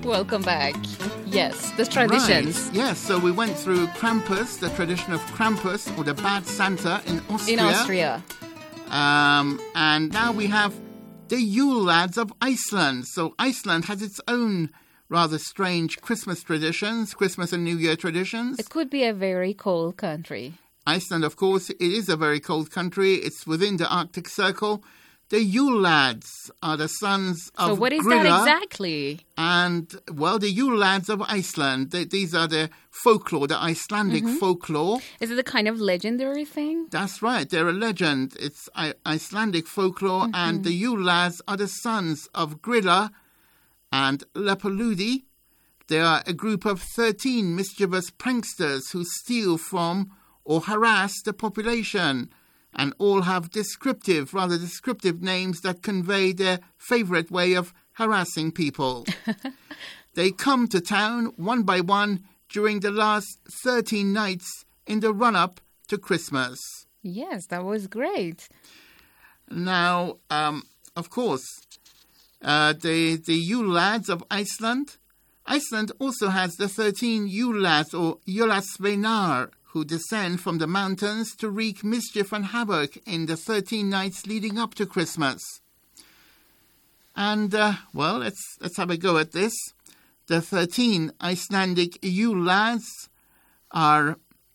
Welcome back. Yes, the traditions. Right. Yes, so we went through Krampus, the tradition of Krampus, or the Bad Santa in Austria. In Austria. And now we have the Yule Lads of Iceland. So Iceland has its own rather strange Christmas traditions, Christmas and New Year traditions. It could be a very cold country. Iceland, of course, it is a very cold country. It's within the Arctic Circle. The Yule Lads are the sons of So what is Grilla, that exactly? And, well, the Yule Lads of Iceland. These are the folklore, the Icelandic folklore. Is it a kind of legendary thing? That's right. They're a legend. It's Icelandic folklore. And the Yule Lads are the sons of Grilla and Lepaludi. They are a group of 13 mischievous pranksters who steal from or harass the population, and all have rather descriptive names that convey their favourite way of harassing people. They come to town one by one during the last 13 nights in the run-up to Christmas. Yes, that was great. Now, of course, the Yule Lads of Iceland. Iceland also has the 13 Yule Lads, or Jólasveinar, who descend from the mountains to wreak mischief and havoc in the 13 nights leading up to Christmas. And, well, let's have a go at this. The 13 Icelandic Yule Lads are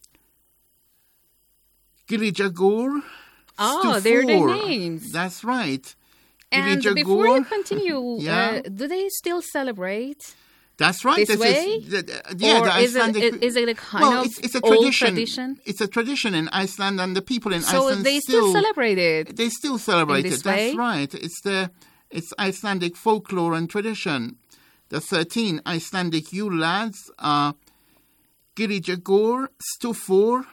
Gillijagur, Oh, they're their names. That's right. And Gillijagur. before you continue, Yeah. Do they still celebrate That's right. this way? The Icelandic. Is it a kind of it's a old tradition. tradition? It's a tradition in Iceland, and the people in So Iceland they still celebrate it. They still celebrate in it. this way? That's right. It's Icelandic folklore and tradition. The 13 Icelandic Yule Lads are Gillijagur, Stufur,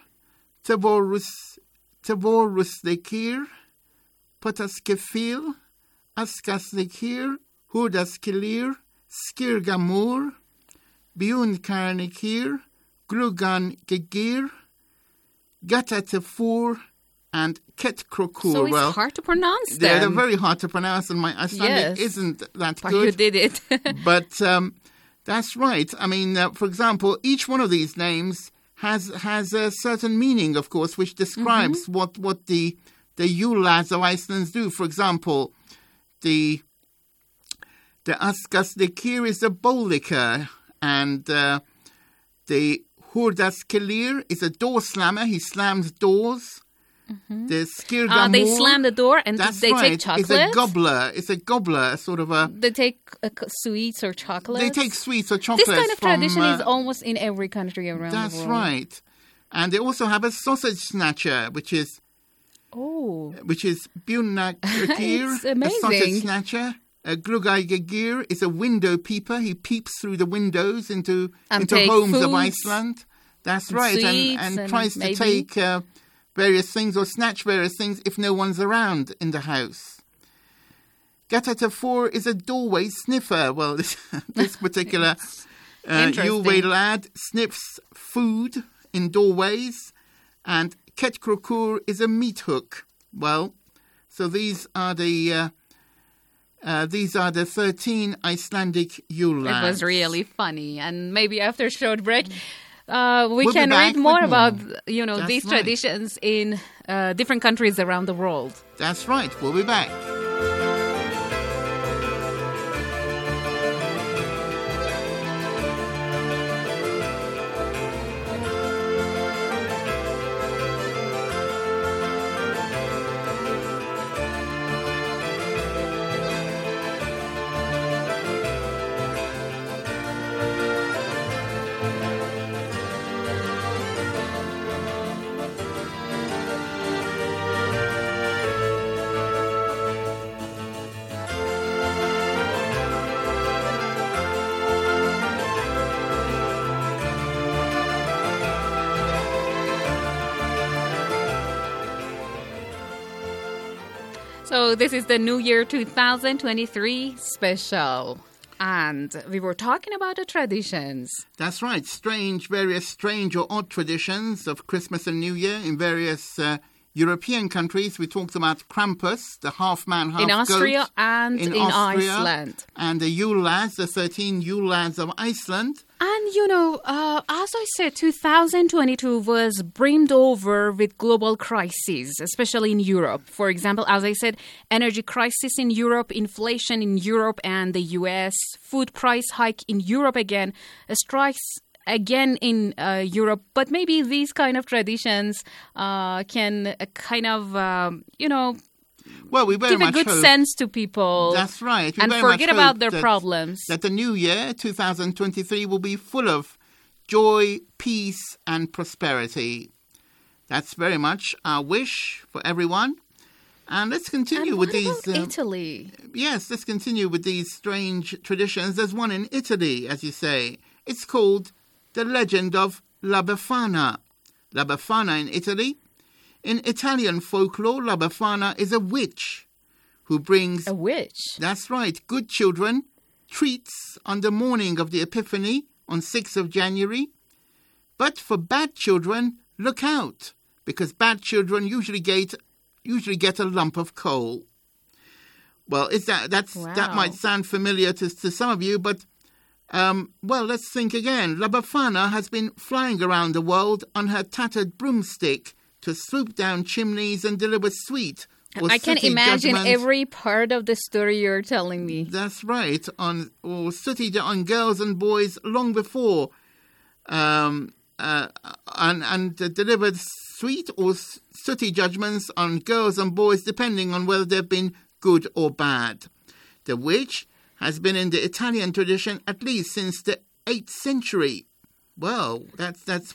Tavorusleikir, Potaskefil, Askasleikir, Hurdaskilir, Skirgamur, Björnkarnikir, Glugan Gegir, Gatatefur, and Ketkrokur. So it's hard to pronounce They're them. very hard to pronounce, and my Icelandic Yes. isn't that But good. you did it. But that's right. I mean, for example, each one of these names has a certain meaning, of course, which describes what the Yule Lads of Iceland do. For example, the Askasleikir is a bowl licker, and the Hurdaskilir is a door slammer. He slams doors. The Skirgamur, they slam the door and that's they right. take chocolate. It's a gobbler, sort of a. They take sweets or chocolates. They take sweets or chocolates. This kind of from, tradition is almost in every country around the world. That's right. And they also have a sausage snatcher, which is Björnakir, It's a amazing. sausage snatcher. A Glugagagir is a window peeper. He peeps through the windows into take homes of foods Iceland. That's and right, sweets and and tries to maybe- take various things or snatch various things if no one's around in the house. Gatatefur is a doorway sniffer. Well, this particular Interesting. Yule lad sniffs food in doorways, and Ketkrokur is a meat hook. Well, so these are the 13 Icelandic Yule lads. It was really funny, and maybe after a short break, we We'll can be back read more with about That's these right. traditions in different countries around the world. That's right. We'll be back. So this is the New Year 2023 special. And we were talking about the traditions. That's right. Various strange or odd traditions of Christmas and New Year in various European countries, we talked about Krampus, the half-man, half-goat. In Austria and in Iceland. And the Yule lads, the 13 Yule lads of Iceland. And, as I said, 2022 was brimmed over with global crises, especially in Europe. For example, as I said, energy crisis in Europe, inflation in Europe and the US, food price hike in Europe again, strikes again in Europe. But maybe these kind of traditions can kind of, well, we very give a much good hope. sense to people. That's right. We and very forget much about hope their problems. That the new year, 2023, will be full of joy, peace, and prosperity. That's very much our wish for everyone. And let's continue with these. Italy? Yes, let's continue with these strange traditions. There's one in Italy, as you say. It's called the legend of La Befana. La Befana in Italy. In Italian folklore, La Befana is a witch who brings... A witch? That's right. Good children treats on the morning of the Epiphany on 6th of January. But for bad children, look out, because bad children usually get a lump of coal. Well, that might sound familiar to some of you, but well, let's think again. La Befana has been flying around the world on her tattered broomstick to swoop down chimneys and deliver sweet or I can imagine judgment. Every part of the story you're telling me. That's right, on girls and boys long before, and delivered sweet or sooty judgments on girls and boys depending on whether they've been good or bad. The witch has been in the Italian tradition at least since the 8th century. Well, that's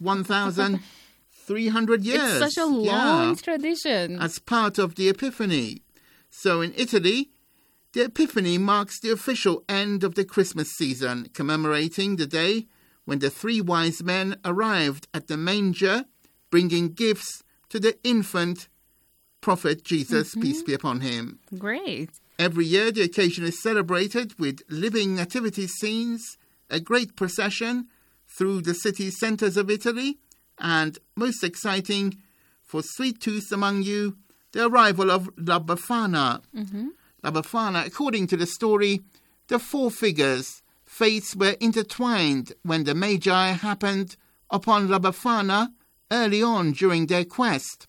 1,300 years. It's such a long tradition. As part of the Epiphany. So in Italy, the Epiphany marks the official end of the Christmas season, commemorating the day when the 3 wise men arrived at the manger, bringing gifts to the infant prophet Jesus, peace be upon him. Great. Every year, the occasion is celebrated with living nativity scenes, a great procession through the city centres of Italy, and, most exciting for sweet tooths among you, the arrival of La Befana. La Befana, according to the story, the 4 figures' fates were intertwined when the Magi happened upon La Befana early on during their quest.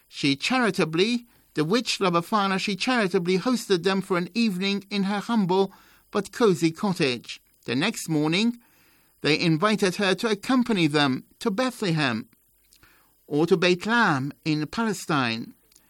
The witch La Befana, she charitably hosted them for an evening in her humble but cosy cottage. The next morning, they invited her to accompany them to Bethlehem or to Bethlehem in Palestine.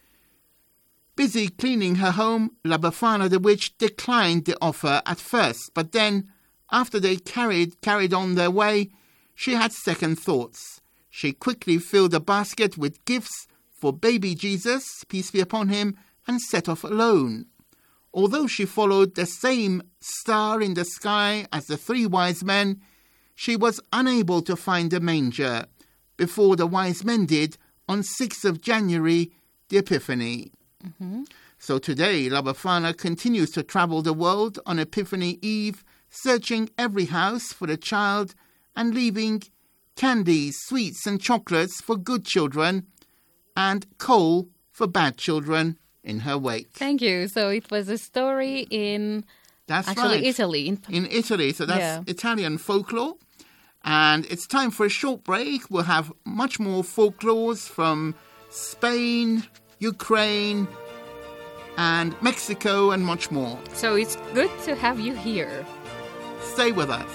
Busy cleaning her home, La Befana the witch declined the offer at first, but then, after they carried on their way, she had second thoughts. She quickly filled a basket with gifts for baby Jesus, peace be upon him, and set off alone. Although she followed the same star in the sky as the 3 wise men, she was unable to find the manger before the wise men did on 6th of January, the Epiphany. So today, La Befana continues to travel the world on Epiphany Eve, searching every house for the child and leaving candies, sweets and chocolates for good children and coal for bad children in her wake. Thank you. So it was a story in Italy. In Italy. So that's Italian folklore. And it's time for a short break. We'll have much more folklores from Spain, Ukraine, and Mexico, and much more. So it's good to have you here. Stay with us.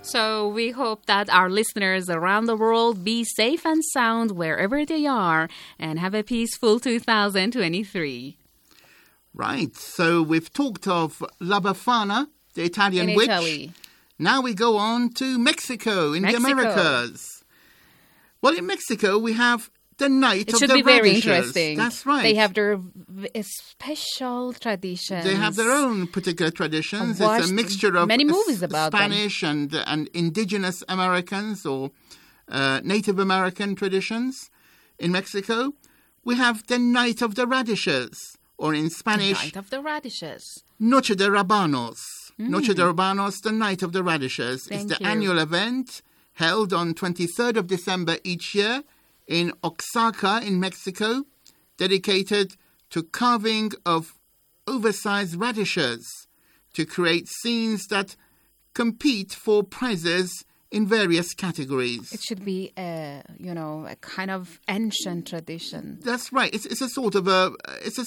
So we hope that our listeners around the world be safe and sound wherever they are and have a peaceful 2023. Right, so we've talked of La Befana, the Italian witch. Italy. Now we go on to Mexico, in the Americas. Well, in Mexico, we have the Night of the Radishes. It should be very interesting. That's right. They have their special traditions. They have their own particular traditions. It's a mixture of many movies about Spanish and indigenous Americans or Native American traditions. In Mexico, we have the Night of the Radishes, or in Spanish, The Night of the Radishes. Noche de Rabanos. Noche de Rabanos, the Night of the Radishes. It's the annual event held on 23rd of December each year in Oaxaca in Mexico, dedicated to carving of oversized radishes to create scenes that compete for prizes in various categories. It should be, a kind of ancient tradition. That's right. It's a sort of a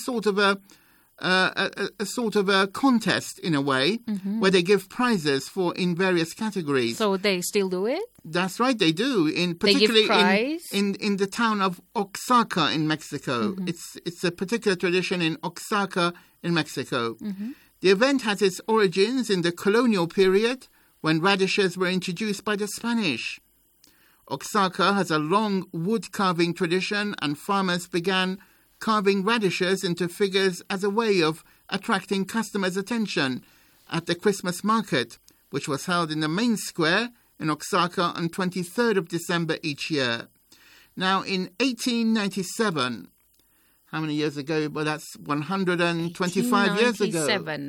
contest in a way, where they give prizes in various categories. So they still do it? That's right, they do. Particularly in the town of Oaxaca in Mexico. It's a particular tradition in Oaxaca in Mexico. The event has its origins in the colonial period, when radishes were introduced by the Spanish. Oaxaca has a long wood carving tradition, and farmers began carving radishes into figures as a way of attracting customers' attention at the Christmas market, which was held in the main square in Oaxaca on 23rd of December each year. Now, in 1897, how many years ago? Well, that's 125 years ago.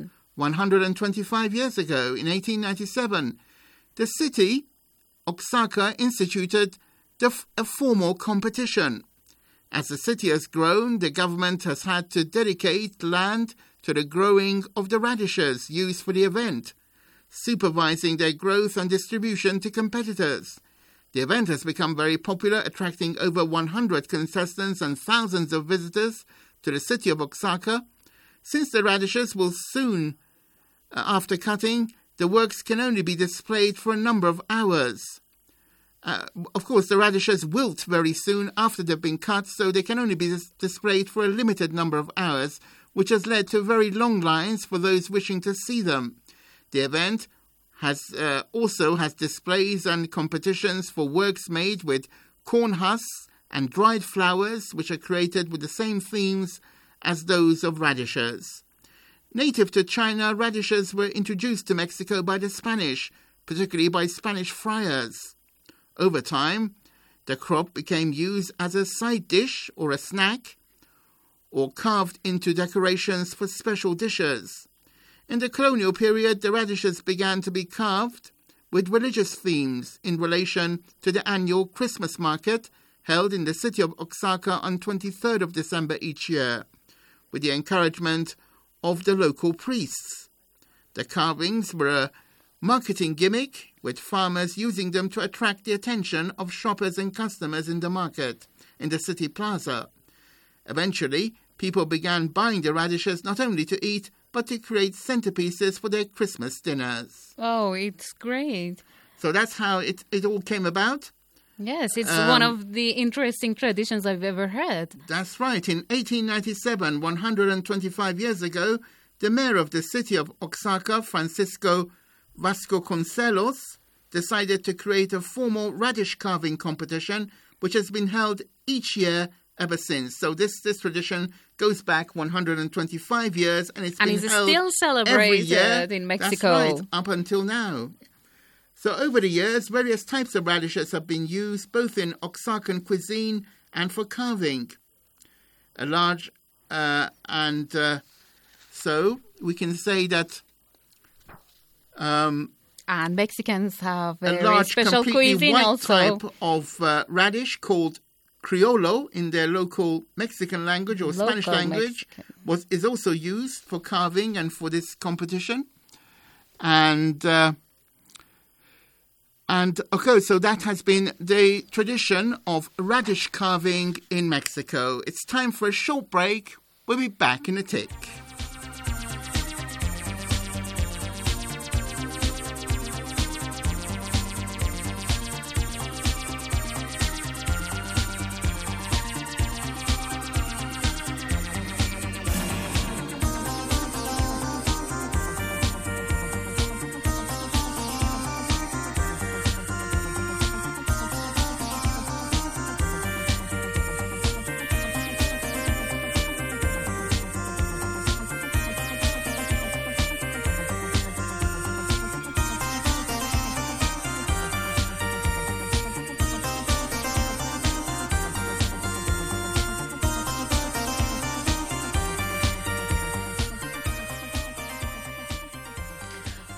125 years ago, in 1897, the city, Oaxaca, instituted a formal competition. As the city has grown, the government has had to dedicate land to the growing of the radishes used for the event, supervising their growth and distribution to competitors. The event has become very popular, attracting over 100 contestants and thousands of visitors to the city of Oaxaca. Since the radishes will soon, after cutting, the works can only be displayed for a number of hours. Of course, the radishes wilt very soon after they've been cut, so they can only be displayed for a limited number of hours, which has led to very long lines for those wishing to see them. The event also has displays and competitions for works made with corn husks and dried flowers, which are created with the same themes as those of radishes. Native to China, radishes were introduced to Mexico by the Spanish, particularly by Spanish friars. Over time, the crop became used as a side dish or a snack, or carved into decorations for special dishes. In the colonial period, the radishes began to be carved with religious themes in relation to the annual Christmas market held in the city of Oaxaca on 23rd of December each year, with the encouragement of the local priests. The carvings were a marketing gimmick, with farmers using them to attract the attention of shoppers and customers in the market, in the city plaza. Eventually, people began buying the radishes not only to eat, but to create centerpieces for their Christmas dinners. Oh, it's great. So that's how it all came about. Yes, it's one of the interesting traditions I've ever heard. That's right. In 1897, 125 years ago, the mayor of the city of Oaxaca, Francisco Vasconcelos, decided to create a formal radish carving competition, which has been held each year ever since. So this tradition goes back 125 years, and it's been held still celebrated every year in Mexico. That's right, up until now. So over the years, various types of radishes have been used, both in Oaxacan cuisine and for carving. So we can say that and Mexicans have a large, special completely cuisine white also. type of radish called criollo in their local Mexican language or Spanish language is also used for carving and for this competition. And okay, so that has been the tradition of radish carving in Mexico. It's time for a short break. We'll be back in a tick.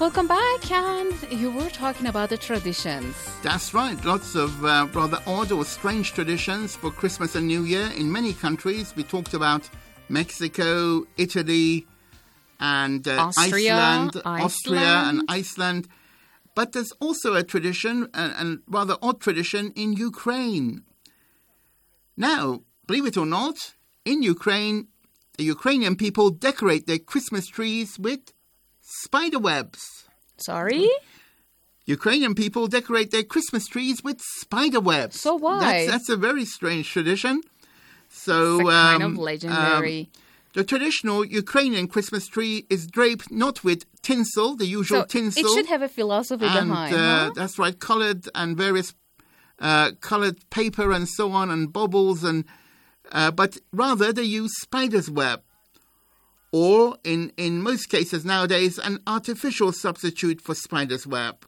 Welcome back, and you were talking about the traditions. That's right. Lots of rather odd or strange traditions for Christmas and New Year in many countries. We talked about Mexico, Italy, and Austria and Iceland. But there's also a tradition, and rather odd tradition, in Ukraine. Now, believe it or not, in Ukraine, the Ukrainian people decorate their Christmas trees with spider webs. Sorry? Ukrainian people decorate their Christmas trees with spider webs. So why? That's a very strange tradition. So it's kind of legendary. The traditional Ukrainian Christmas tree is draped not with tinsel, the usual tinsel. It should have a philosophy behind. That's right, coloured and various coloured paper and so on, and baubles, and but rather they use spider's web, or in most cases nowadays, an artificial substitute for spider's web.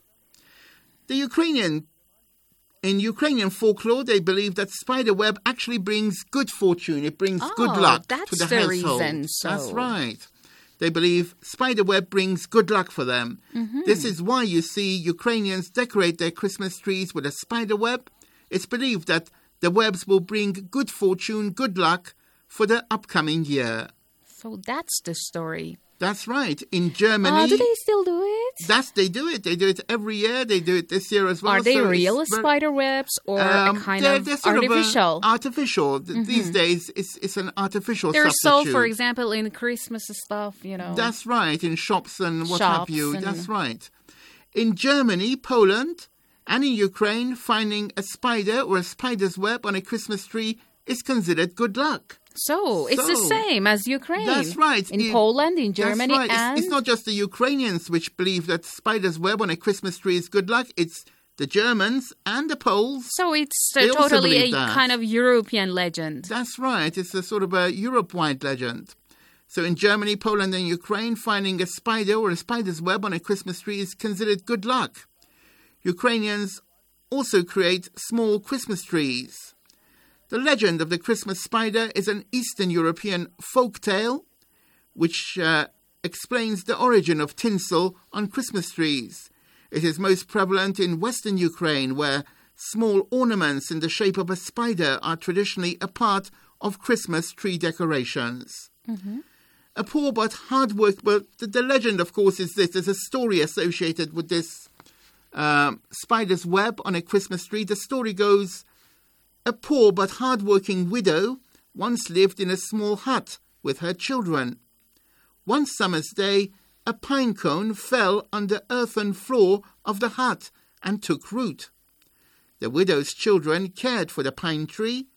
In Ukrainian folklore, they believe that spider web actually brings good fortune. It brings good luck to the household. Reason, so. That's right. They believe spider web brings good luck for them. Mm-hmm. This is why you see Ukrainians decorate their Christmas trees with a spider web. It's believed that the webs will bring good fortune, good luck for the upcoming year. So that's the story. That's right. In Germany... do they still do it? They do it. They do it every year. They do it this year as well. Are they real spider webs or a kind of artificial? Artificial. Mm-hmm. These days, it's an artificial They're substitute. sold, for example, in Christmas stuff, That's right. In shops and what have you. That's right. In Germany, Poland, and in Ukraine, finding a spider or a spider's web on a Christmas tree is considered good luck. So, it's the same as Ukraine. That's right. In Poland, in Germany, that's right. and... It's not just the Ukrainians which believe that spider's web on a Christmas tree is good luck. It's the Germans and the Poles. So it's totally a kind of European legend. That's right. It's a sort of a Europe-wide legend. So in Germany, Poland and Ukraine, finding a spider or a spider's web on a Christmas tree is considered good luck. Ukrainians also create small Christmas trees. The legend of the Christmas spider is an Eastern European folk tale which explains the origin of tinsel on Christmas trees. It is most prevalent in Western Ukraine, where small ornaments in the shape of a spider are traditionally a part of Christmas tree decorations. Mm-hmm. A poor but hard work, but the legend, of course, is this. There's a story associated with this spider's web on a Christmas tree. The story goes... A poor but hard-working widow once lived in a small hut with her children. One summer's day, a pine cone fell on the earthen floor of the hut and took root. The widow's children cared for the pine tree,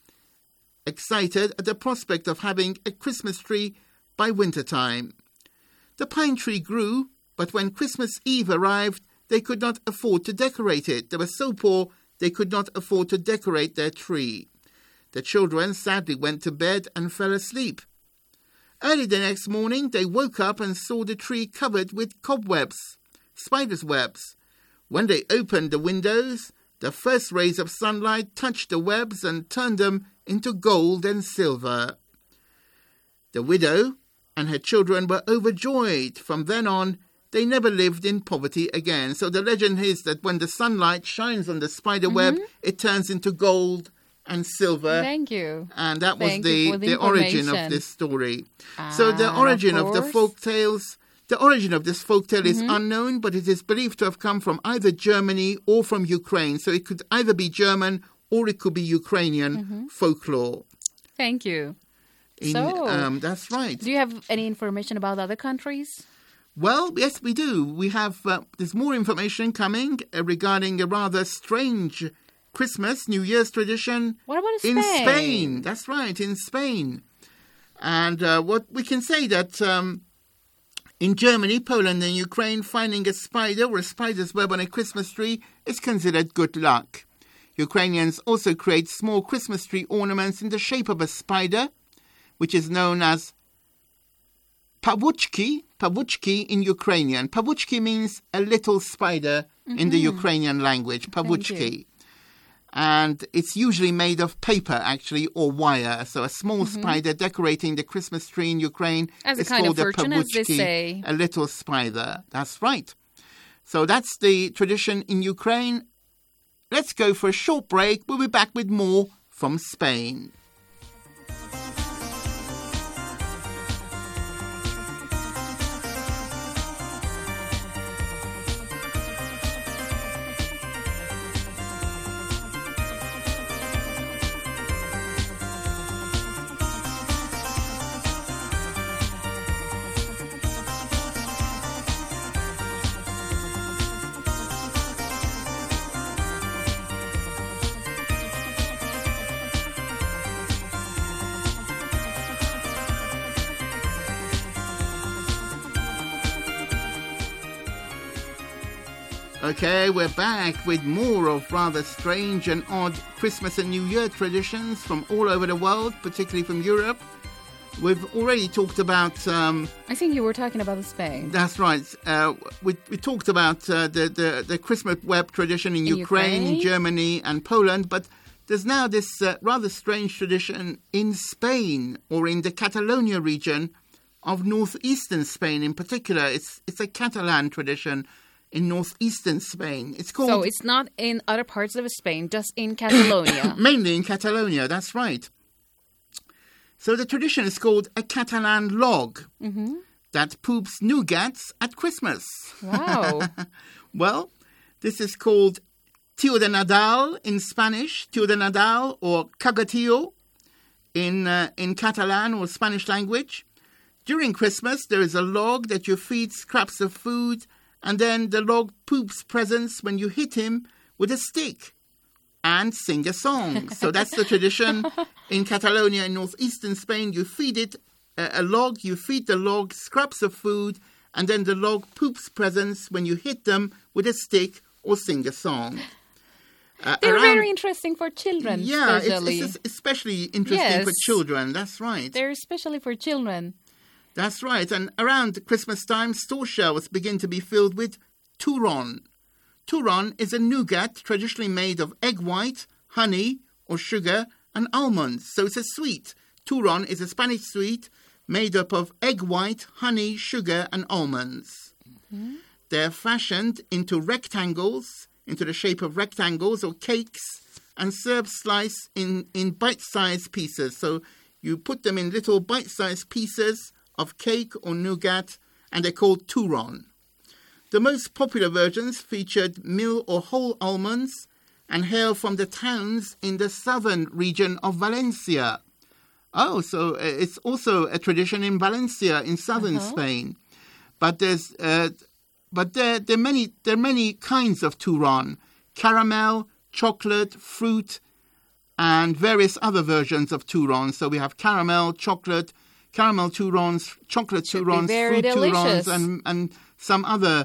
excited at the prospect of having a Christmas tree by winter-time. The pine tree grew, but when Christmas Eve arrived, they could not afford to decorate it. They were so poor they could not afford to decorate their tree. The children sadly went to bed and fell asleep. Early the next morning, they woke up and saw the tree covered with cobwebs, spiders' webs. When they opened the windows, the first rays of sunlight touched the webs and turned them into gold and silver. The widow and her children were overjoyed. From then on, they never lived in poverty again. So the legend is that when the sunlight shines on the spider web, it turns into gold and silver. Thank you. And that was the origin of this story. So the origin of the folk tales, the origin of this folk tale is unknown, but it is believed to have come from either Germany or from Ukraine. So it could either be German or it could be Ukrainian folklore. Thank you. That's right. Do you have any information about other countries? Well, yes, we do. We have, there's more information coming regarding a rather strange Christmas, New Year's tradition. What about Spain? In Spain, that's right, in Spain. And what we can say that in Germany, Poland and Ukraine, finding a spider or a spider's web on a Christmas tree is considered good luck. Ukrainians also create small Christmas tree ornaments in the shape of a spider, which is known as Pavuchki in Ukrainian. Pavuchki means a little spider in the Ukrainian language, Pavuchki. And it's usually made of paper, actually, or wire. So a small spider decorating the Christmas tree in Ukraine is called a Pavuchki, a little spider. That's right. So that's the tradition in Ukraine. Let's go for a short break. We'll be back with more from Spain. Okay, we're back with more of rather strange and odd Christmas and New Year traditions from all over the world, particularly from Europe. We've already talked about... I think you were talking about Spain. That's right. We talked about the Christmas web tradition in Ukraine, Germany and Poland, but there's now this rather strange tradition in Spain, or in the Catalonia region of northeastern Spain in particular. It's a Catalan tradition in northeastern Spain. It's called... So it's not in other parts of Spain, just in Catalonia. Mainly in Catalonia, that's right. So the tradition is called a Catalan log that poops nougats at Christmas. Wow. Well, this is called Tío de Nadal in Spanish, Tío de Nadal, or Cagatillo in Catalan or Spanish language. During Christmas, there is a log that you feed scraps of food, and then the log poops presents when you hit him with a stick and sing a song. So that's the tradition in Catalonia in northeastern Spain. You feed it a log, you feed the log scraps of food, and then the log poops presents when you hit them with a stick or sing a song. They're very interesting for children. Yeah, especially. It's especially interesting for children. That's right. They're especially for children. That's right. And around Christmas time, store shelves begin to be filled with turrón. Turrón is a nougat traditionally made of egg white, honey or sugar and almonds. So it's a sweet. Turrón is a Spanish sweet made up of egg white, honey, sugar and almonds. Mm-hmm. They're fashioned into rectangles, into the shape of rectangles or cakes, and served sliced in bite-sized pieces. So you put them in little bite-sized pieces of cake or nougat, and they're called turrón. The most popular versions featured mill or whole almonds and hail from the towns in the southern region of Valencia. Oh, so it's also a tradition in Valencia in southern Spain. But there are many kinds of turrón: caramel, chocolate, fruit, and various other versions of turrón. So we have caramel, chocolate, caramel turrons, chocolate turrons, fruit turrons, and some other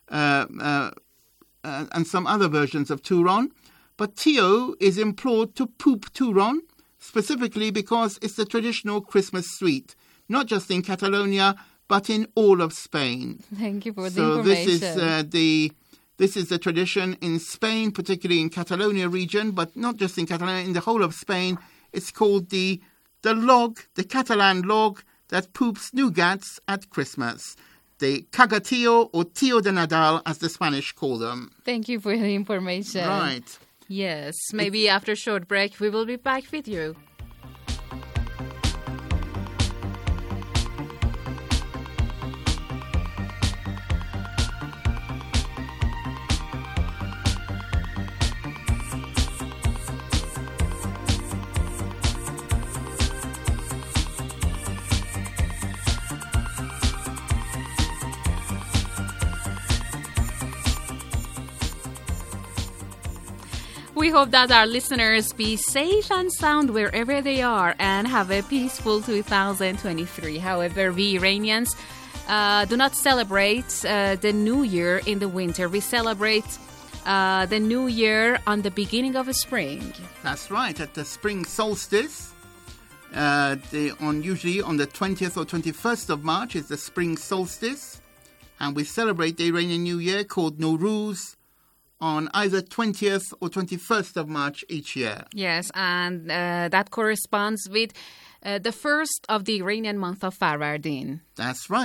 versions of turrón. But Tío is implored to poop turrón, specifically because it's the traditional Christmas sweet, not just in Catalonia, but in all of Spain. Thank you for the information. So this is the tradition in Spain, particularly in Catalonia region, but not just in Catalonia, in the whole of Spain. It's called the Catalan log that poops nougats at Christmas. The Cagatillo or Tío de Nadal, as the Spanish call them. Thank you for the information. Right. Yes, maybe after a short break we will be back with you. We hope that our listeners be safe and sound wherever they are and have a peaceful 2023. However, we Iranians do not celebrate the New Year in the winter. We celebrate the New Year on the beginning of spring. That's right, at the spring solstice. Usually on the 20th or 21st of March is the spring solstice. And we celebrate the Iranian New Year called Nowruz on either 20th or 21st of March each year. Yes, and that corresponds with the first of the Iranian month of Farvardin. That's right.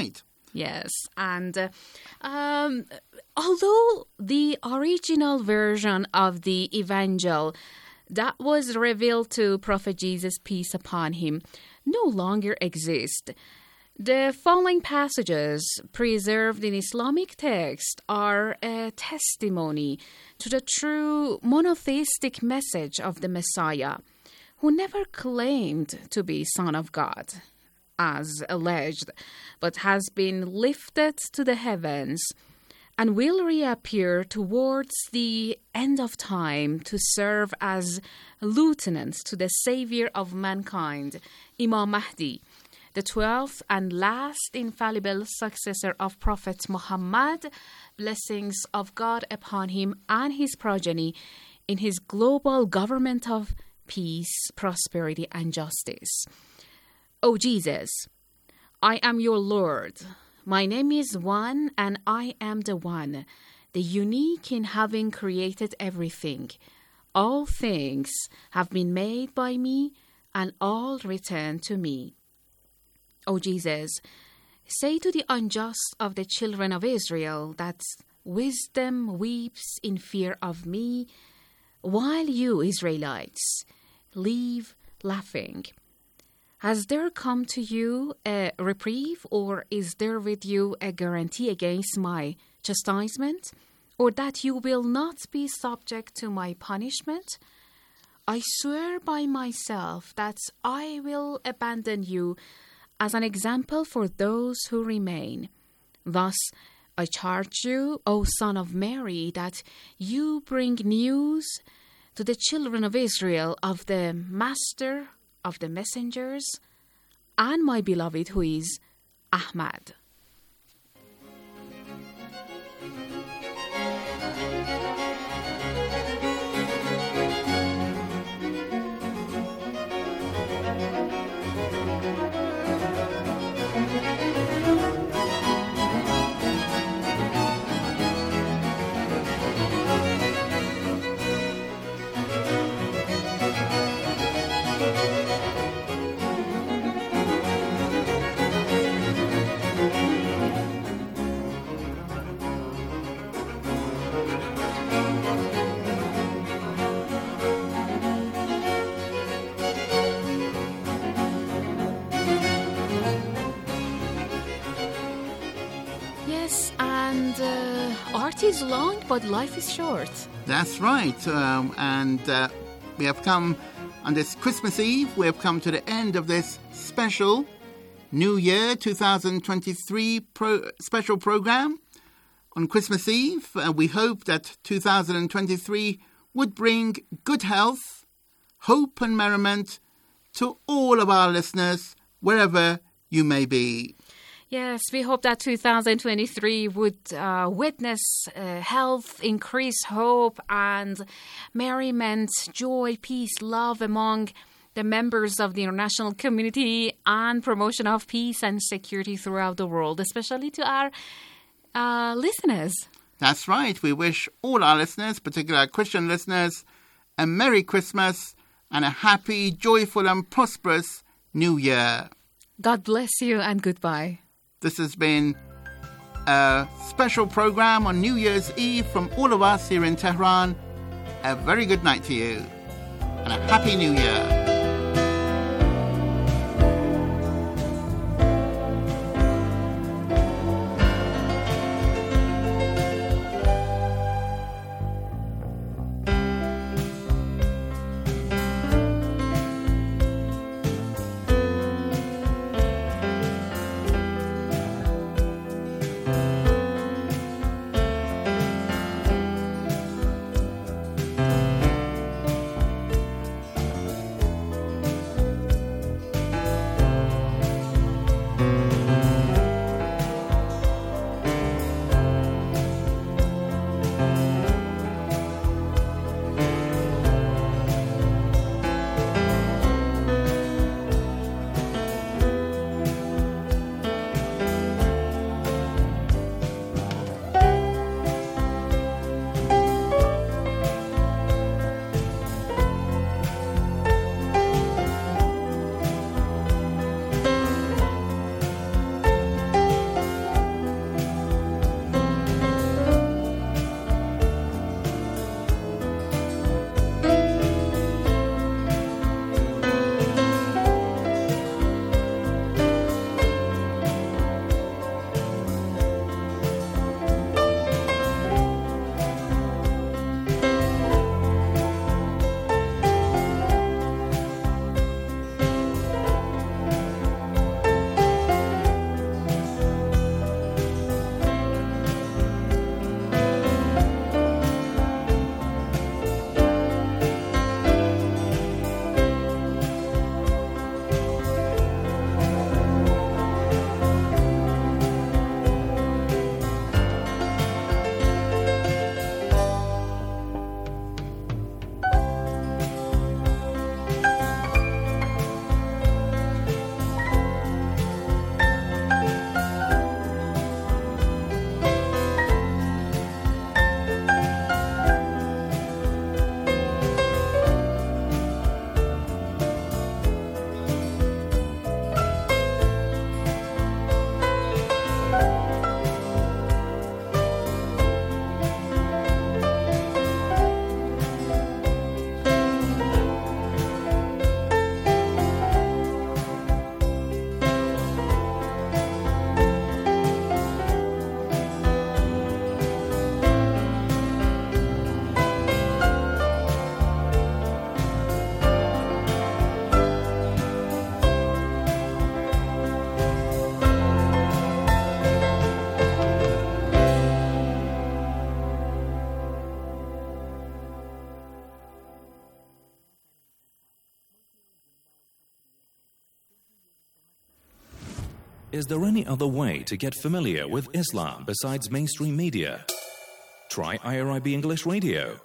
Yes, and although the original version of the Evangel that was revealed to Prophet Jesus, peace upon him, no longer exists, the following passages preserved in Islamic text are a testimony to the true monotheistic message of the Messiah, who never claimed to be Son of God, as alleged, but has been lifted to the heavens and will reappear towards the end of time to serve as lieutenant to the Savior of mankind, Imam Mahdi, the 12th and last infallible successor of Prophet Muhammad, blessings of God upon him and his progeny, in his global government of peace, prosperity, and justice. O Jesus, I am your Lord. My name is One, and I am the One, the unique in having created everything. All things have been made by me, and all return to me. O Jesus, say to the unjust of the children of Israel that wisdom weeps in fear of me, while you, Israelites, live laughing. Has there come to you a reprieve, or is there with you a guarantee against my chastisement, or that you will not be subject to my punishment? I swear by myself that I will abandon you as an example for those who remain. Thus, I charge you, O Son of Mary, that you bring news to the children of Israel of the Master of the messengers and my beloved, who is Ahmad. Art is long, but life is short. That's right. We have come on this Christmas Eve. We have come to the end of this special New Year 2023 special program on Christmas Eve. We hope that 2023 would bring good health, hope and merriment to all of our listeners, wherever you may be. Yes, we hope that 2023 would witness health, increased hope, and merriment, joy, peace, love among the members of the international community, and promotion of peace and security throughout the world, especially to our listeners. That's right. We wish all our listeners, particularly our Christian listeners, a Merry Christmas and a happy, joyful and prosperous New Year. God bless you and goodbye. This has been a special program on New Year's Eve from all of us here in Tehran. A very good night to you and a Happy New Year. Is there any other way to get familiar with Islam besides mainstream media? Try IRIB English Radio.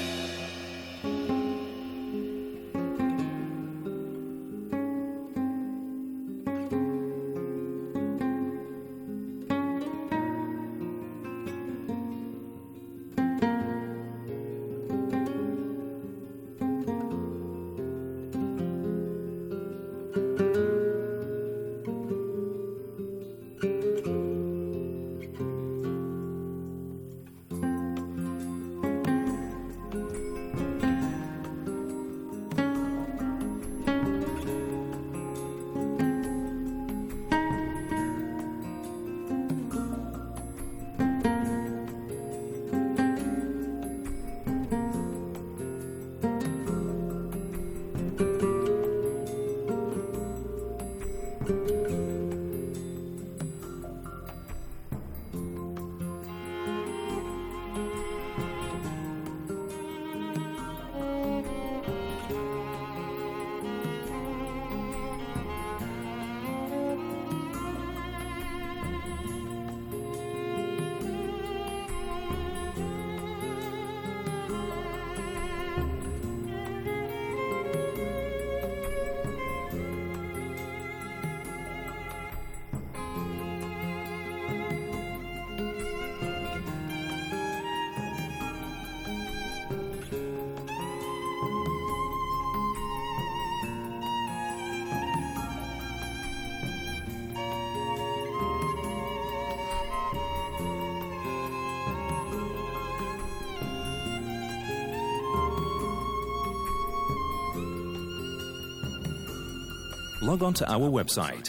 Log on to our website,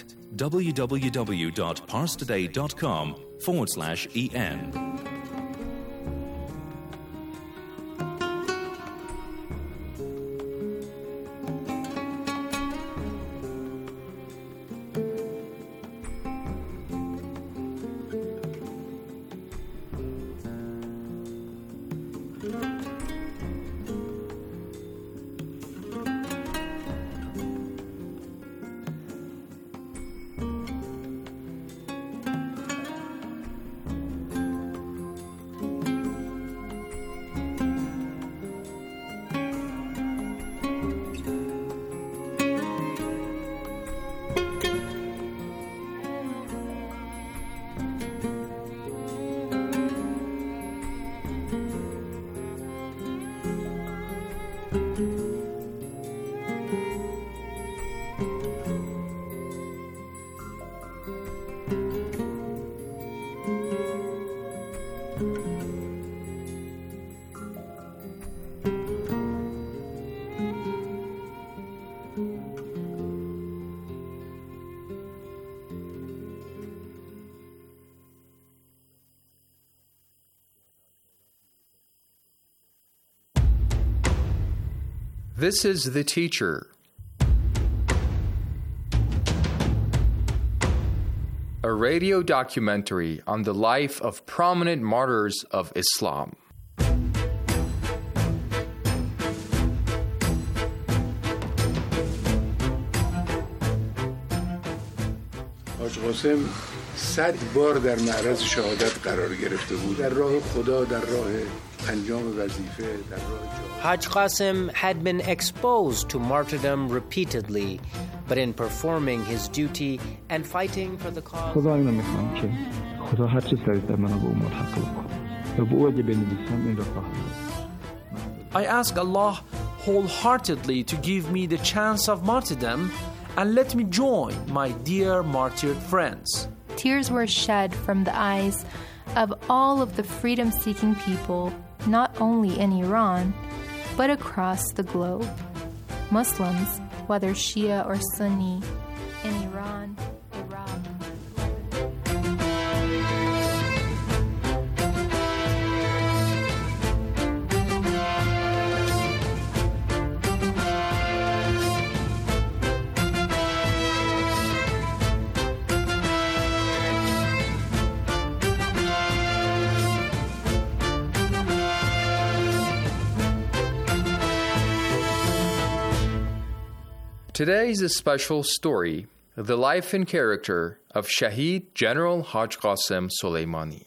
www.parstoday.com/en. This is The Teacher, a radio documentary on the life of prominent martyrs of Islam. حاج قاسم 100 بار در معرض شهادت قرار گرفته بود، در راه خدا، در راه انجام وظیفه، در راه جهاد. Haj Qasim had been exposed to martyrdom repeatedly, but in performing his duty and fighting for the cause. خدا اینو میخوام که خدا هر چه سرید در منو به او ملحق بکن و به او اگه بنویسم این را خواهم. I ask Allah wholeheartedly to give me the chance of martyrdom and let me join my dear martyred friends. Tears were shed from the eyes of all of the freedom-seeking people, not only in Iran, but across the globe. Muslims, whether Shia or Sunni, in Iran, Iraq. Today is a special story The life and character of Shahid General Haj Qasem Soleimani.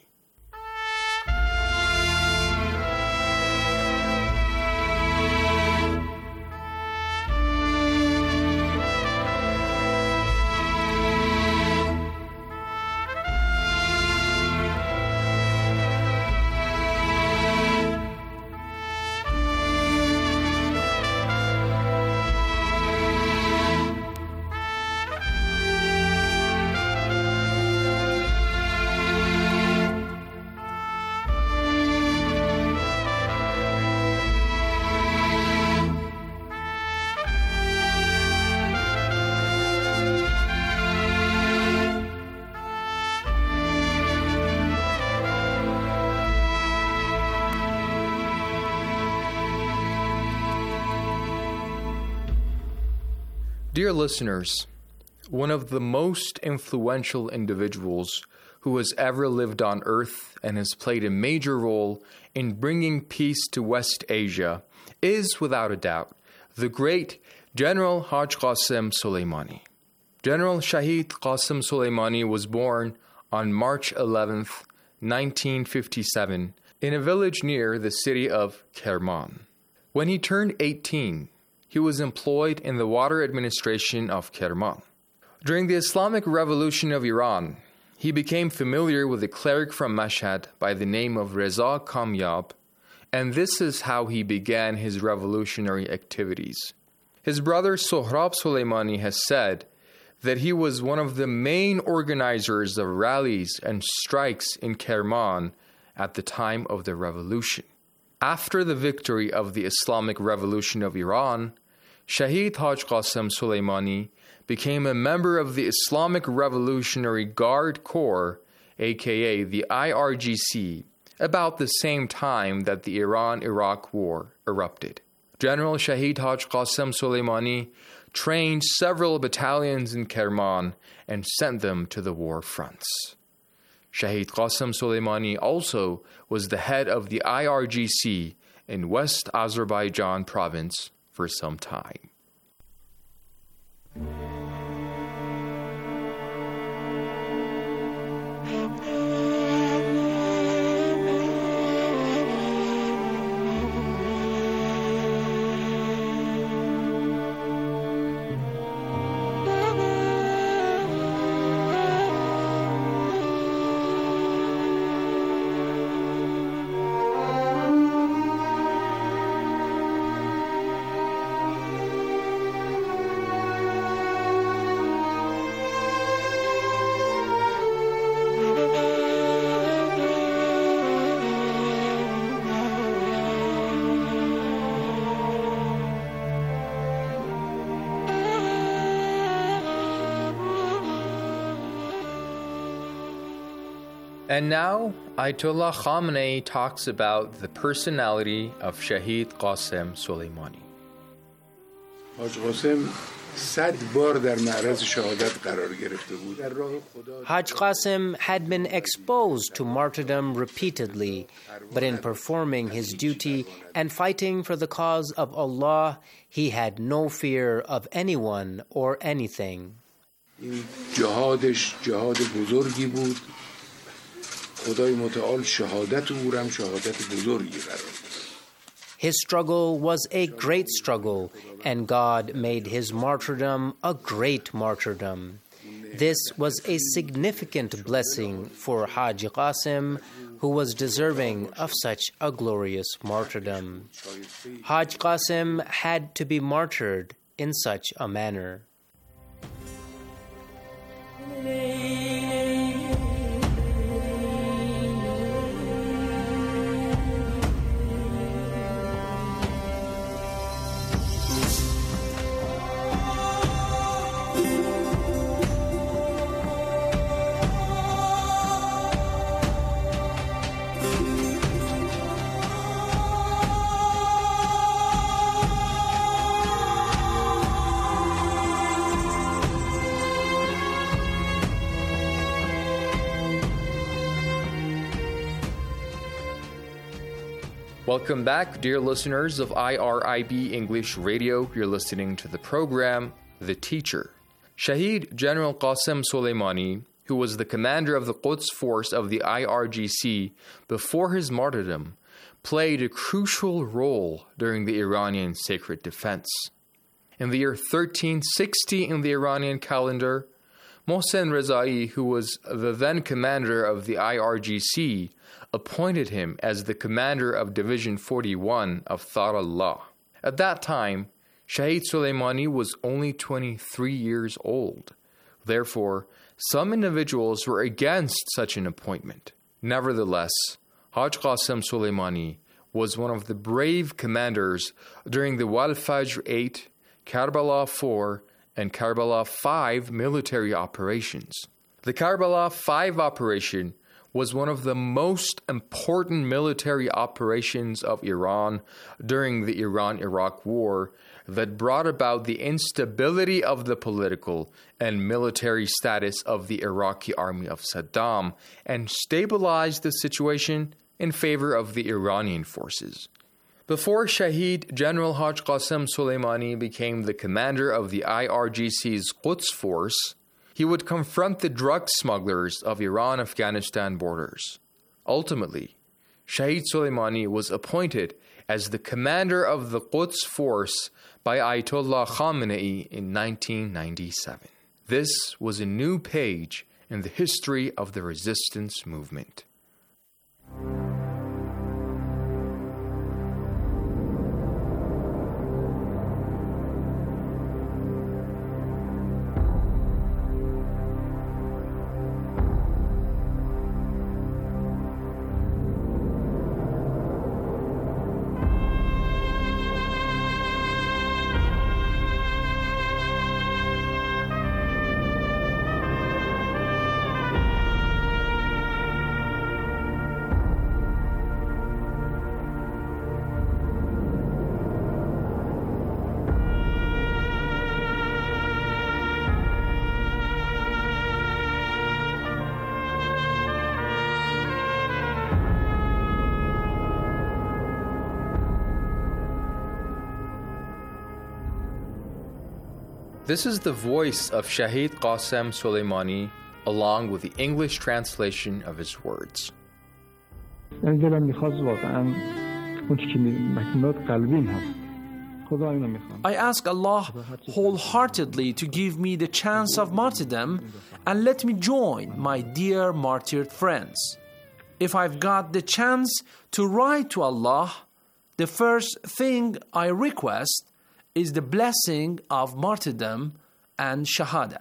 Dear listeners, one of the most influential individuals who has ever lived on Earth and has played a major role in bringing peace to West Asia is, without a doubt, the great General Haj Qasem Soleimani. General Shahid Qasem Soleimani was born on March 11th, 1957, in a village near the city of Kerman. When he turned 18, he was employed in the water administration of Kerman. During the Islamic Revolution of Iran, he became familiar with a cleric from Mashhad by the name of Reza Kamyab, and this is how he began his revolutionary activities. His brother Sohrab Soleimani has said that he was one of the main organizers of rallies and strikes in Kerman at the time of the revolution. After the victory of the Islamic Revolution of Iran, Shahid Haj Qasem Soleimani became a member of the Islamic Revolutionary Guard Corps, aka the IRGC, about the same time that the Iran-Iraq War erupted. General Shahid Haj Qasem Soleimani trained several battalions in Kerman and sent them to the war fronts. Shahid Qasem Soleimani also was the head of the IRGC in West Azerbaijan province for some time. And now, Ayatollah Khamenei talks about the personality of Shahid Qasem Soleimani. حاج قاسم 100 بار در معرض شهادت قرار گرفته بود. در راه خدا Haj Qasem had been exposed to martyrdom repeatedly, but in performing his duty and fighting for the cause of Allah, he had no fear of anyone or anything. این جهادش جهاد بزرگی بود. خدای متعال شهادت او را هم شهادت بزرگی قرار داد. His struggle was a great struggle, and God made his martyrdom a great martyrdom. This was a significant blessing for Haji Qasem, who was deserving of such a glorious martyrdom. Haj Qasem had to be martyred in such a manner. Welcome back, dear listeners of IRIB English Radio. You're listening to the program, The Teacher. Shaheed General Qasem Soleimani, who was the commander of the Quds force of the IRGC before his martyrdom, played a crucial role during the Iranian sacred defense. In the year 1360 in the Iranian calendar, Mohsen Rezai, who was the then commander of the IRGC, appointed him as the commander of Division 41 of Thar Allah. At that time, Shaheed Soleimani was only 23 years old. Therefore, some individuals were against such an appointment. Nevertheless, Haj Qasem Soleimani was one of the brave commanders during the Wal Fajr 8, Karbala 4, and Karbala 5 military operations. The Karbala 5 operation was one of the most important military operations of Iran during the Iran-Iraq War that brought about the instability of the political and military status of the Iraqi army of Saddam and stabilized the situation in favor of the Iranian forces. Before Shaheed General Haj Qasem Soleimani became the commander of the IRGC's Quds force, he would confront the drug smugglers of Iran-Afghanistan borders. Ultimately, Shaheed Soleimani was appointed as the commander of the Quds force by Ayatollah Khamenei in 1997. This was a new page in the history of the resistance movement. This is the voice of Shaheed Qasem Soleimani, along with the English translation of his words. I ask Allah wholeheartedly to give me the chance of martyrdom and let me join my dear martyred friends. If I've got the chance to write to Allah, the first thing I request is the blessing of martyrdom and shahada.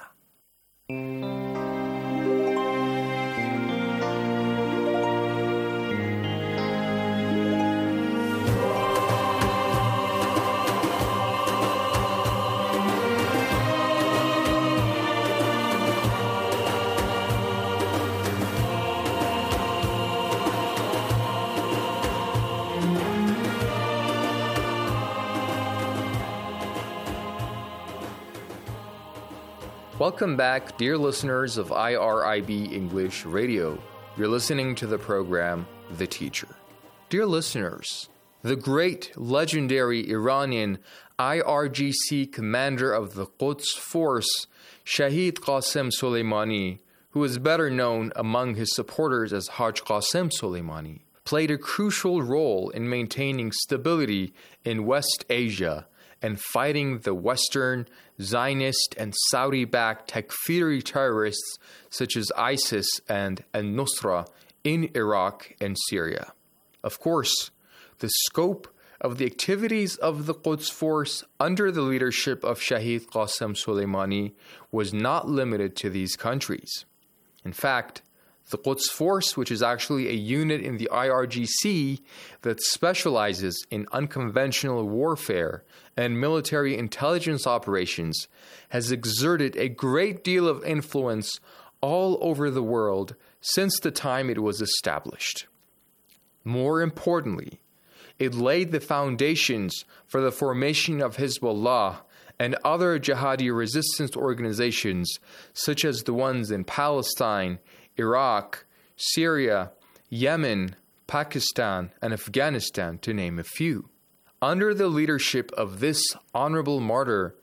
Welcome back, dear listeners of IRIB English Radio. You're listening to the program, The Teacher. Dear listeners, the great, legendary Iranian IRGC commander of the Quds force, Shaheed Qasem Soleimani, who is better known among his supporters as Haj Qasem Soleimani, played a crucial role in maintaining stability in West Asia and fighting the Western, Zionist, and Saudi-backed Takfiri terrorists such as ISIS and al-Nusra in Iraq and Syria. Of course, the scope of the activities of the Quds force under the leadership of Shaheed Qasem Soleimani was not limited to these countries. In fact, the Quds force, which is actually a unit in the IRGC that specializes in unconventional warfare and military intelligence operations, has exerted a great deal of influence all over the world since the time it was established. More importantly, it laid the foundations for the formation of Hezbollah and other jihadi resistance organizations such as the ones in Palestine, Iraq, Syria, Yemen, Pakistan, and Afghanistan, to name a few. Under the leadership of this honorable martyr,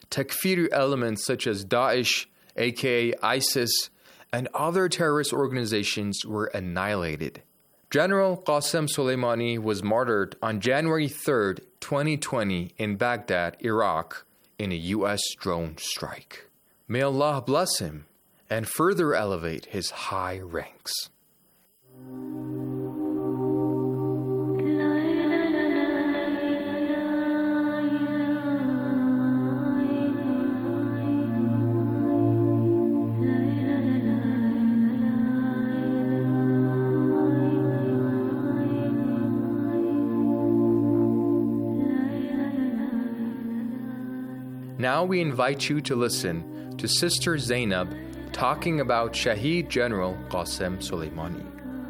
Takfiri elements such as Daesh, aka ISIS, and other terrorist organizations were annihilated. General Qasem Soleimani was martyred on January 3, 2020 in Baghdad, Iraq, in a U.S. drone strike. May Allah bless him and further elevate his high ranks. Now we invite you to listen to Sister Zainab talking about Shaheed General Qasem Soleimani.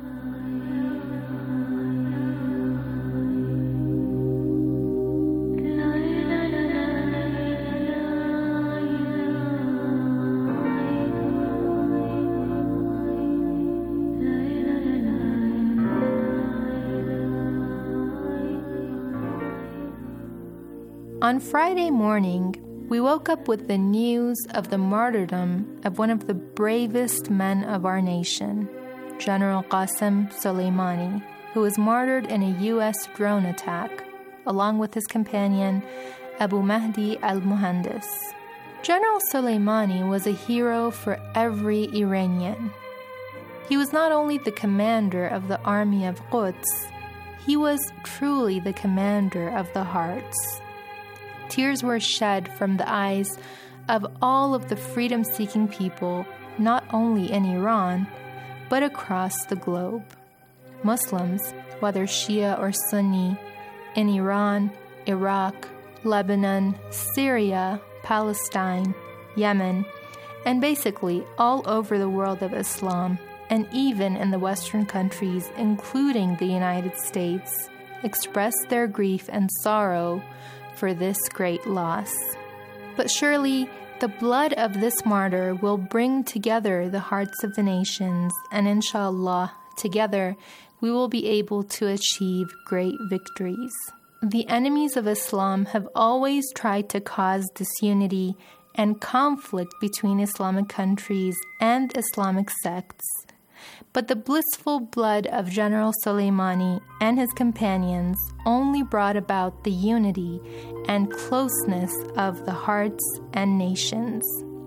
On Friday morning, we woke up with the news of the martyrdom of one of the bravest men of our nation, General Qasem Soleimani, who was martyred in a U.S. drone attack, along with his companion, Abu Mahdi al-Muhandis. General Soleimani was a hero for every Iranian. He was not only the commander of the army of Quds, he was truly the commander of the hearts. Tears were shed from the eyes of all of the freedom-seeking people, not only in Iran, but across the globe. Muslims, whether Shia or Sunni, in Iran, Iraq, Lebanon, Syria, Palestine, Yemen, and basically all over the world of Islam, and even in the Western countries, including the United States, expressed their grief and sorrow for this great loss. But surely the blood of this martyr will bring together the hearts of the nations, and inshallah, together we will be able to achieve great victories. The enemies of Islam have always tried to cause disunity and conflict between Islamic countries and Islamic sects. But the blissful blood of General Soleimani and his companions only brought about the unity and closeness of the hearts and nations.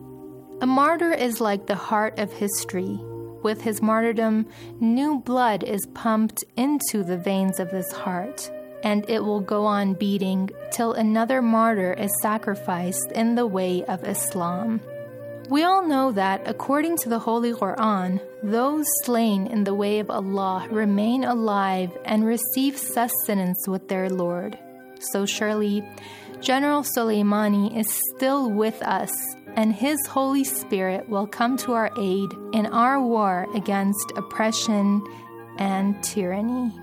A martyr is like the heart of history. With his martyrdom, new blood is pumped into the veins of this heart, and it will go on beating till another martyr is sacrificed in the way of Islam. We all know that, according to the Holy Quran, those slain in the way of Allah remain alive and receive sustenance with their Lord. So surely, General Soleimani is still with us, and his Holy Spirit will come to our aid in our war against oppression and tyranny.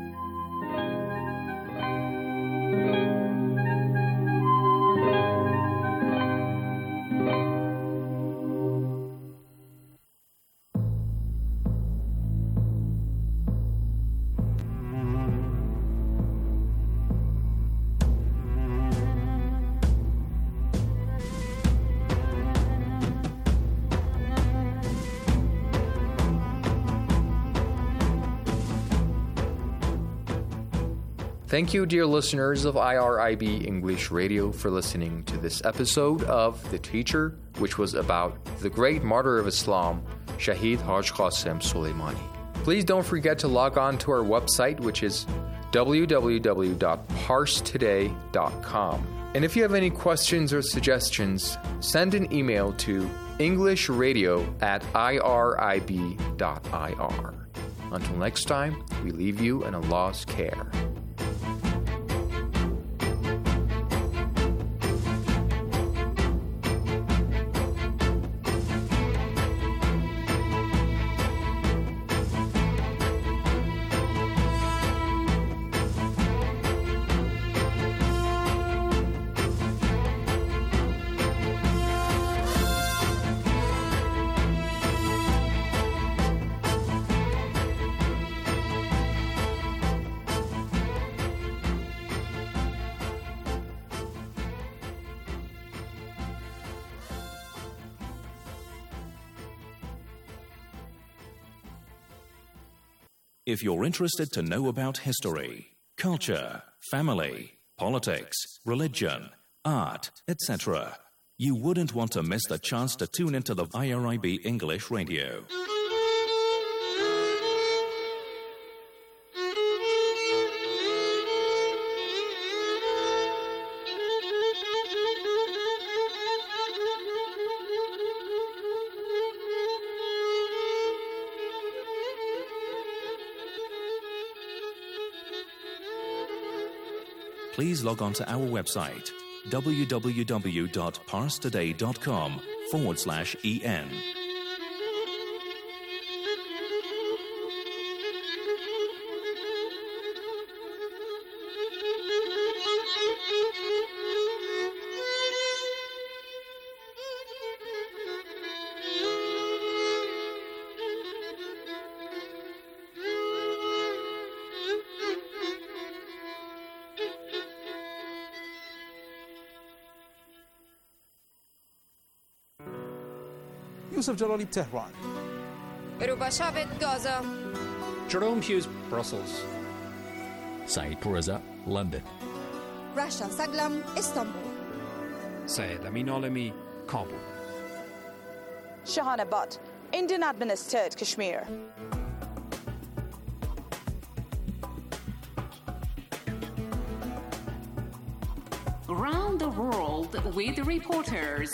Thank you, dear listeners of IRIB English Radio, for listening to this episode of The Teacher, which was about the great martyr of Islam, Shaheed Haj Qasem Soleimani. Please don't forget to log on to our website, which is www.parstoday.com. And if you have any questions or suggestions, send an email to englishradio@irib.ir. Until next time, we leave you in Allah's care. If you're interested to know about history, culture, family, politics, religion, art, etc., you wouldn't want to miss the chance to tune into the IRIB English Radio. Please log on to our website, www.parstoday.com/en. Yusuf Jalali, Tehran. Rubashabit, Gaza. Jerome Hughes, Brussels. Saeed Pourreza, London. Rasha Saglam, Istanbul. Syed Amin Alami, Kabul. Shahana Butt, Indian administered Kashmir. Around the world with reporters.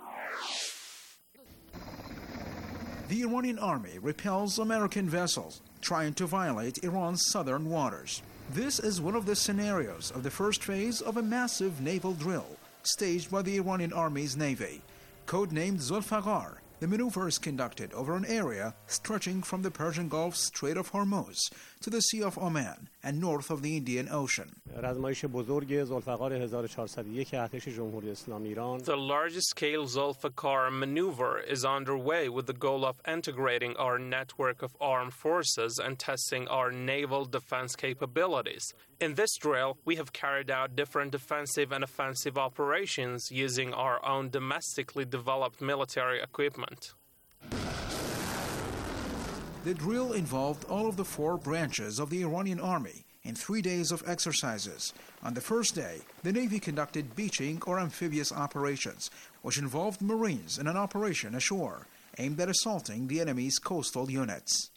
The Iranian army repels American vessels trying to violate Iran's southern waters. This is one of the scenarios of the first phase of a massive naval drill staged by the Iranian Army's Navy. Codenamed Zulfiqar, the maneuver is conducted over an area stretching from the Persian Gulf Strait of Hormuz to the Sea of Oman and north of the Indian Ocean. The large-scale Zulfiqar maneuver is underway with the goal of integrating our network of armed forces and testing our naval defense capabilities. In this drill, we have carried out different defensive and offensive operations using our own domestically developed military equipment. The drill involved all of the 4 branches of the Iranian army in 3 days of exercises. On the first day, the Navy conducted beaching or amphibious operations, which involved Marines in an operation ashore aimed at assaulting the enemy's coastal units.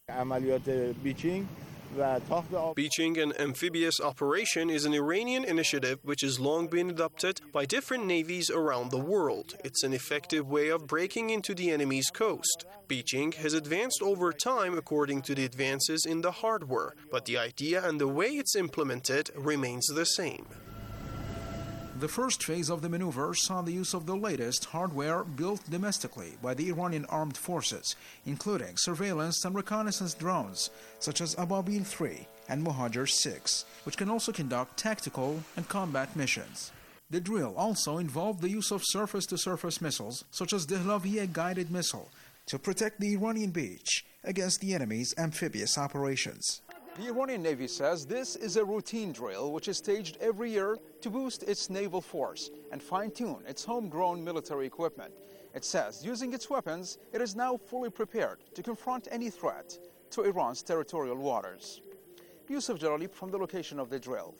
Beaching and amphibious operation is an Iranian initiative which has long been adopted by different navies around the world. It's an effective way of breaking into the enemy's coast. Beaching has advanced over time according to the advances in the hardware, but the idea and the way it's implemented remains the same. The first phase of the maneuver saw the use of the latest hardware built domestically by the Iranian armed forces, including surveillance and reconnaissance drones such as Ababil 3 and Mohajer 6, which can also conduct tactical and combat missions. The drill also involved the use of surface-to-surface missiles such as the Hlaviye guided missile to protect the Iranian beach against the enemy's amphibious operations. The Iranian Navy says this is a routine drill which is staged every year to boost its naval force and fine-tune its homegrown military equipment. It says using its weapons, it is now fully prepared to confront any threat to Iran's territorial waters. Yusuf Jalali from the location of the drill.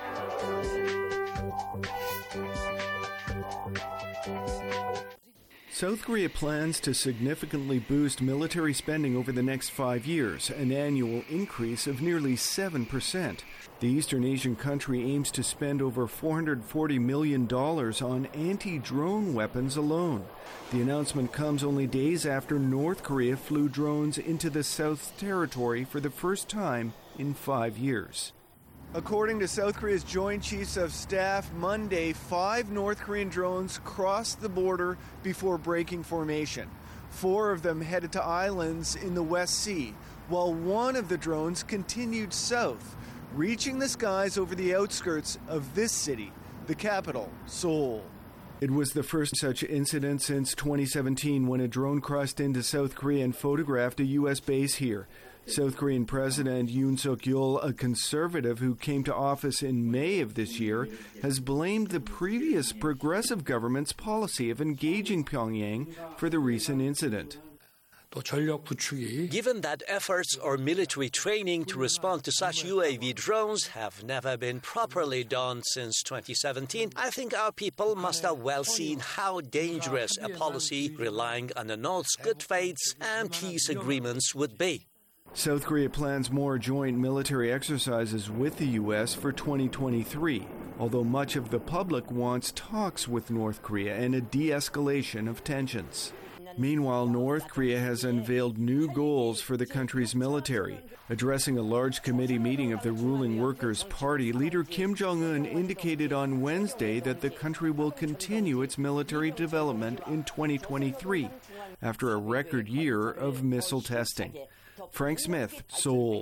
South Korea plans to significantly boost military spending over the next 5 years, an annual increase of nearly 7%. The Eastern Asian country aims to spend over $440 million on anti-drone weapons alone. The announcement comes only days after North Korea flew drones into the South Territory for the first time in 5 years. According to South Korea's Joint Chiefs of Staff, Monday, 5 North Korean drones crossed the border before breaking formation. 4 of them headed to islands in the West Sea, while one of the drones continued south, reaching the skies over the outskirts of this city, the capital, Seoul. It was the first such incident since 2017 when a drone crossed into South Korea and photographed a U.S. base here. South Korean President Yoon Suk-yeol, a conservative who came to office in May of this year, has blamed the previous progressive government's policy of engaging Pyongyang for the recent incident. Given that efforts or military training to respond to such UAV drones have never been properly done since 2017, I think our people must have well seen how dangerous a policy relying on the North's good faiths and peace agreements would be. South Korea plans more joint military exercises with the U.S. for 2023, although much of the public wants talks with North Korea and a de-escalation of tensions. Meanwhile, North Korea has unveiled new goals for the country's military. Addressing a large committee meeting of the ruling Workers' Party, leader Kim Jong-un indicated on Wednesday that the country will continue its military development in 2023, after a record year of missile testing. Frank Smith, Seoul.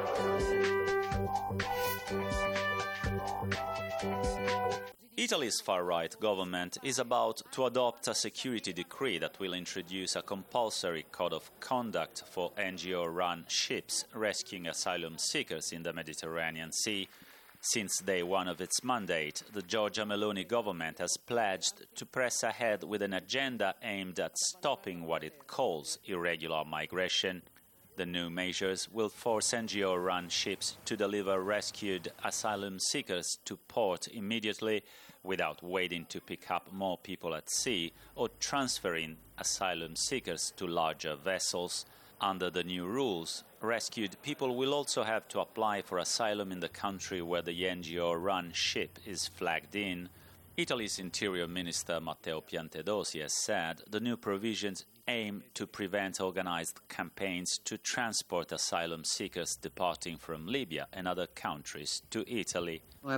Italy's far-right government is about to adopt a security decree that will introduce a compulsory code of conduct for NGO-run ships rescuing asylum seekers in the Mediterranean Sea. Since day one of its mandate, the Giorgia Meloni government has pledged to press ahead with an agenda aimed at stopping what it calls irregular migration. The new measures will force NGO-run ships to deliver rescued asylum seekers to port immediately without waiting to pick up more people at sea or transferring asylum seekers to larger vessels. Under the new rules, rescued people will also have to apply for asylum in the country where the NGO-run ship is flagged in. Italy's Interior Minister Matteo Piantedosi has said the new provisions aim to prevent organized campaigns to transport asylum seekers departing from Libya and other countries to Italy. We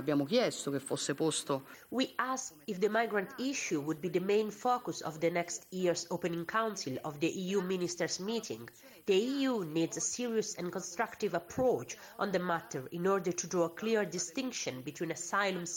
asked if the migrant issue would be the main focus of the next year's opening council of the EU ministers' meeting. The EU needs a serious and constructive approach on the matter in order to draw a clear distinction between asylum